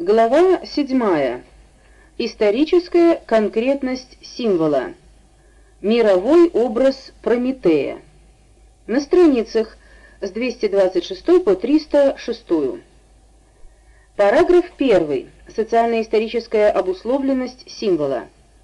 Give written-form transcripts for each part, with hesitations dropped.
Глава 7. Историческая конкретность символа. Мировой образ Прометея. На страницах с 226 по 306. Параграф 1. Социально-историческая обусловленность символа.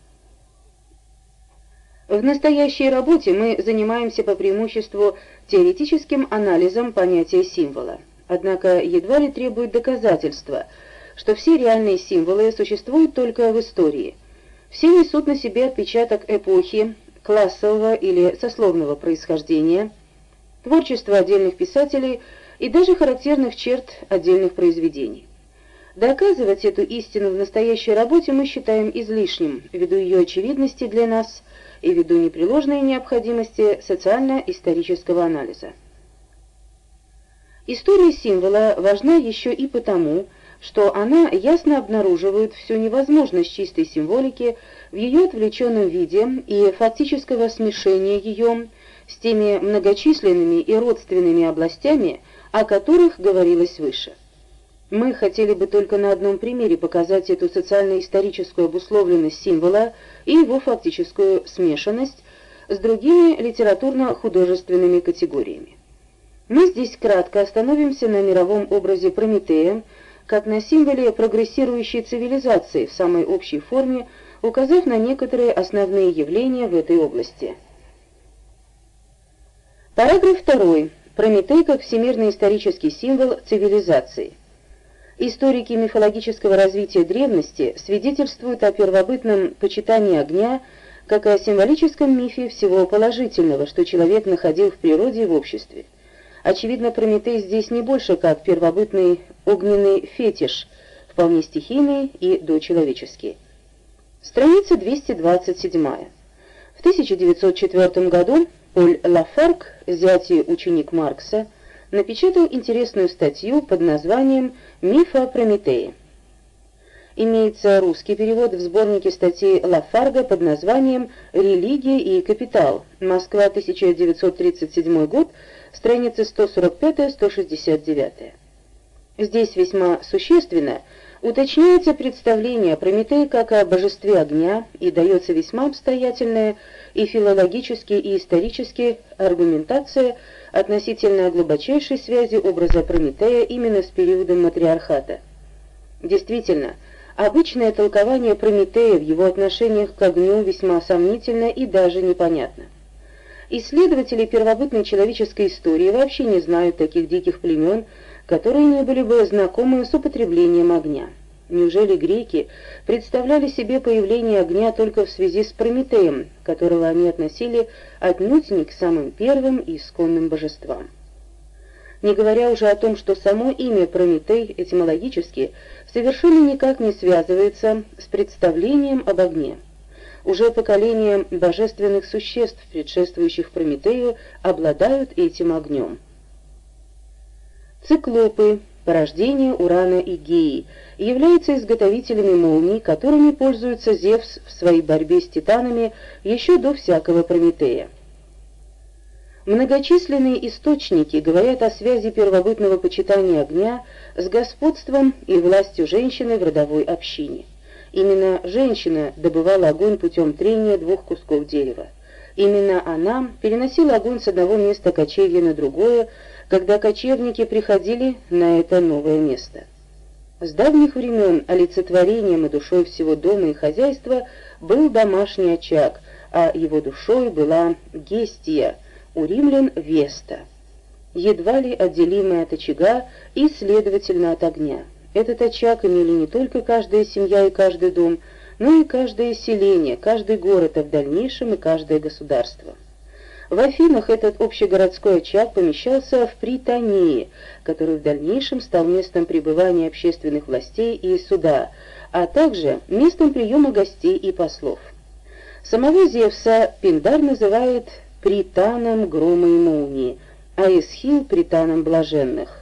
В настоящей работе мы занимаемся по преимуществу теоретическим анализом понятия символа. Однако едва ли требует доказательства, что все реальные символы существуют только в истории. Все несут на себе отпечаток эпохи, классового или сословного происхождения, творчества отдельных писателей и даже характерных черт отдельных произведений. Доказывать эту истину в настоящей работе мы считаем излишним, ввиду ее очевидности для нас и ввиду непреложной необходимости социально-исторического анализа. История символа важна еще и потому, что она ясно обнаруживает всю невозможность чистой символики в ее отвлеченном виде и фактического смешения ее с теми многочисленными и родственными областями, о которых говорилось выше. Мы хотели бы только на одном примере показать эту социально-историческую обусловленность символа и его фактическую смешанность с другими литературно-художественными категориями. Мы здесь кратко остановимся на мировом образе Прометея, как на символе прогрессирующей цивилизации в самой общей форме, указав на некоторые основные явления в этой области. Параграф 2. Прометей как всемирный исторический символ цивилизации. Историки мифологического развития древности свидетельствуют о первобытном почитании огня как о символическом мифе всего положительного, что человек находил в природе и в обществе. Очевидно, Прометей здесь не больше как первобытный огненный фетиш, вполне стихийный и дочеловеческий. Страница 227. В 1904 году Поль Лафарг, зять и ученик Маркса, напечатал интересную статью под названием «Миф о Прометее». Имеется русский перевод в сборнике статей Лафарга под названием «Религия и капитал. Москва, 1937 год», страницы 145-169. Здесь весьма существенно уточняется представление о Прометее как о божестве огня и дается весьма обстоятельная и филологически, и исторически аргументация относительно глубочайшей связи образа Прометея именно с периодом матриархата. Действительно, обычное толкование Прометея в его отношениях к огню весьма сомнительно и даже непонятно. Исследователи первобытной человеческой истории вообще не знают таких диких племен, которые не были бы знакомы с употреблением огня. Неужели греки представляли себе появление огня только в связи с Прометеем, которого они относили отнюдь не к самым первым и исконным божествам? Не говоря уже о том, что само имя Прометей этимологически совершенно никак не связывается с представлением об огне. Уже поколения божественных существ, предшествующих Прометею, обладают этим огнем. Циклопы, порождение Урана и Геи, являются изготовителями молний, которыми пользуется Зевс в своей борьбе с титанами еще до всякого Прометея. Многочисленные источники говорят о связи первобытного почитания огня с господством и властью женщины в родовой общине. Именно женщина добывала огонь путем трения двух кусков дерева. Именно она переносила огонь с одного места кочевья на другое, когда кочевники приходили на это новое место. С давних времен олицетворением и душой всего дома и хозяйства был домашний очаг, а его душой была Гестия, у римлян Веста, едва ли отделимая от очага и, следовательно, от огня. Этот очаг имели не только каждая семья и каждый дом, но и каждое селение, каждый город, а в дальнейшем и каждое государство. В Афинах этот общегородской очаг помещался в Притании, который в дальнейшем стал местом пребывания общественных властей и суда, а также местом приема гостей и послов. Самого Зевса Пиндар называет Пританом грома и молнии, а Эсхил Пританом блаженных.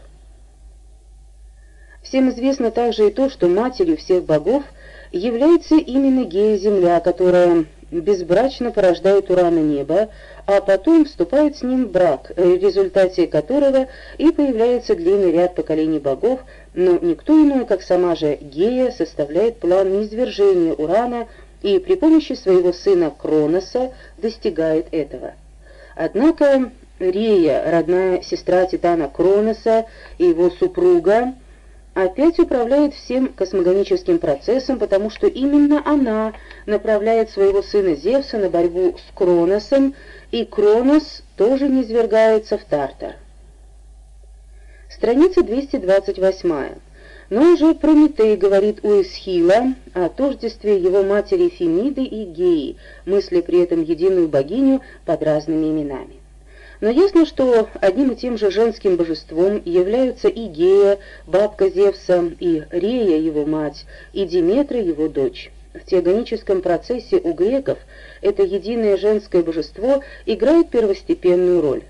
Всем известно также и то, что матерью всех богов является именно Гея-Земля, которая безбрачно порождает Урана небо, а потом вступает с ним в брак, в результате которого и появляется длинный ряд поколений богов, но никто иной, как сама же Гея, составляет план низвержения Урана и при помощи своего сына Кроноса достигает этого. Однако Рея, родная сестра Титана Кроноса и его супруга, опять управляет всем космогоническим процессом, потому что именно она направляет своего сына Зевса на борьбу с Кроносом, и Кронос тоже низвергается в Тартар. Страница 228. Но уже Прометей говорит у Эсхила о тождестве его матери Фемиды и Геи, мысля при этом единую богиню под разными именами. Но ясно, что одним и тем же женским божеством являются и Гея, бабка Зевса, и Рея, его мать, и Диметра, его дочь. В теогоническом процессе у греков это единое женское божество играет первостепенную роль.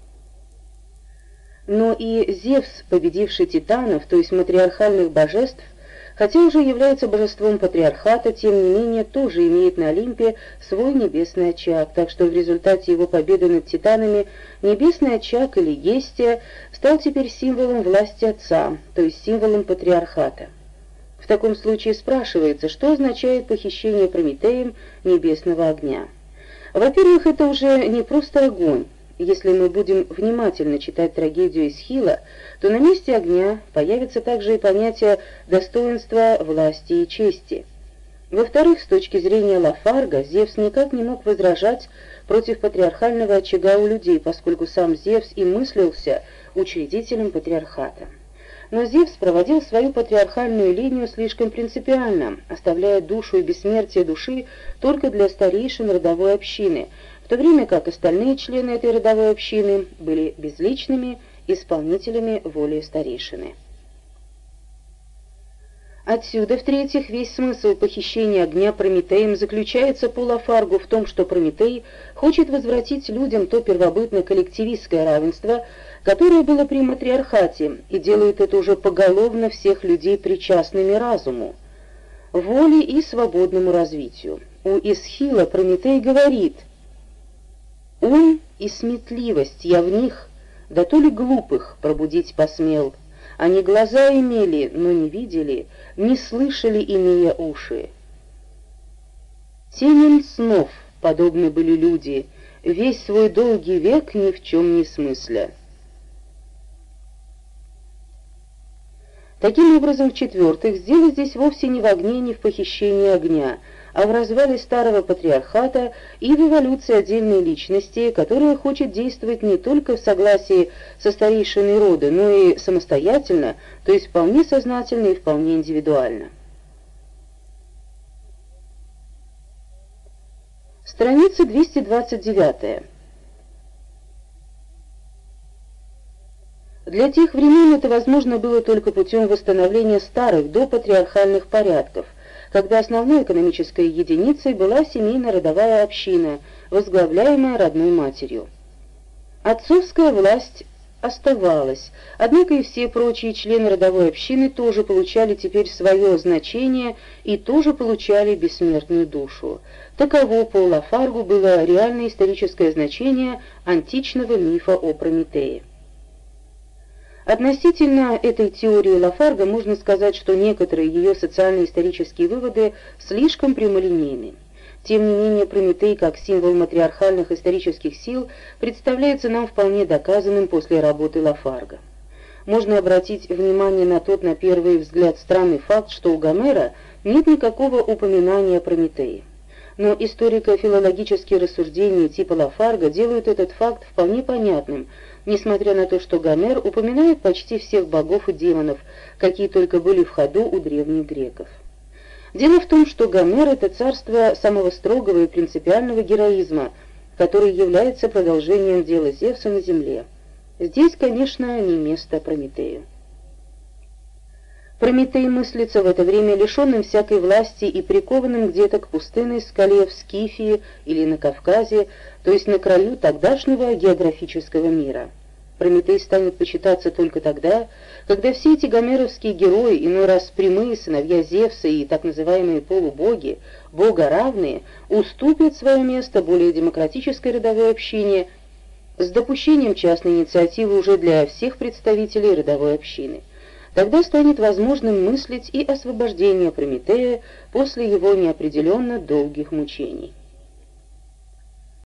Но и Зевс, победивший титанов, то есть матриархальных божеств, хотя уже является божеством патриархата, тем не менее тоже имеет на Олимпе свой небесный очаг, так что в результате его победы над титанами небесный очаг или Гестия стал теперь символом власти отца, то есть символом патриархата. В таком случае спрашивается, что означает похищение Прометеем небесного огня. Во-первых, это уже не просто огонь. Если мы будем внимательно читать трагедию Эсхила, то на месте огня появится также и понятие достоинства, власти и чести. Во-вторых, с точки зрения Лафарга, Зевс никак не мог возражать против патриархального очага у людей, поскольку сам Зевс и мыслился учредителем патриархата. Но Зевс проводил свою патриархальную линию слишком принципиально, оставляя душу и бессмертие души только для старейшин родовой общины, в то время как остальные члены этой родовой общины были безличными исполнителями воли старейшины. Отсюда, в-третьих, весь смысл похищения огня Прометеем заключается по Лафаргу в том, что Прометей хочет возвратить людям то первобытно-коллективистское равенство, которое было при матриархате, и делает это уже поголовно всех людей причастными разуму, воле и свободному развитию. У Эсхила Прометей говорит: «Ум и сметливость я в них, да то ли глупых пробудить посмел. Они глаза имели, но не видели, не слышали, имея уши. Теням снов подобны были люди, весь свой долгий век ни в чем не смысля». Таким образом, в-четвертых, дело здесь вовсе не в огне, не в похищении огня, а в развале старого патриархата и в эволюции отдельной личности, которая хочет действовать не только в согласии со старейшиной рода, но и самостоятельно, то есть вполне сознательно и вполне индивидуально. Страница 229. Для тех времен это возможно было только путем восстановления старых допатриархальных порядков, когда основной экономической единицей была семейно-родовая община, возглавляемая родной матерью. Отцовская власть оставалась, однако и все прочие члены родовой общины тоже получали теперь свое значение и тоже получали бессмертную душу. Таково по Лафаргу было реальное историческое значение античного мифа о Прометее. Относительно этой теории Лафарга можно сказать, что некоторые ее социально-исторические выводы слишком прямолинейны. Тем не менее, Прометей, как символ матриархальных исторических сил, представляется нам вполне доказанным после работы Лафарга. Можно обратить внимание на тот, на первый взгляд, странный факт, что у Гомера нет никакого упоминания о Прометее. Но историко-филологические рассуждения типа Лафарга делают этот факт вполне понятным, несмотря на то, что Гомер упоминает почти всех богов и демонов, какие только были в ходу у древних греков. Дело в том, что Гомер — это царство самого строгого и принципиального героизма, который является продолжением дела Зевса на земле. Здесь, конечно, не место Прометею. Прометей мыслится в это время лишенным всякой власти и прикованным где-то к пустынной скале в Скифии или на Кавказе, то есть на краю тогдашнего географического мира. Прометей станет почитаться только тогда, когда все эти гомеровские герои, иной раз прямые сыновья Зевса и так называемые полубоги, богоравные, уступят свое место более демократической родовой общине с допущением частной инициативы уже для всех представителей родовой общины. Тогда станет возможным мыслить и освобождение Прометея после его неопределенно долгих мучений.